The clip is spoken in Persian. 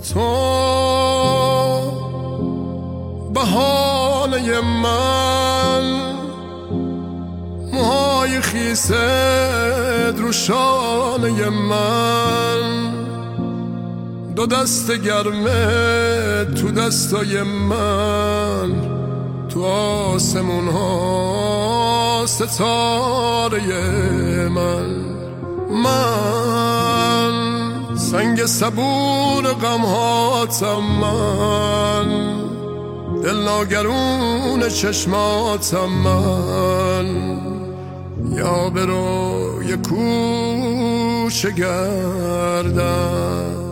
تو بهانه من، موهای خیست رو شانه من، دو دست گرمه تو دستای من، تو آسمون ها ستاره من. سنگ صبور غم هاتم من، دل ناگرون چشماتم من، یا به روی کوچه گردم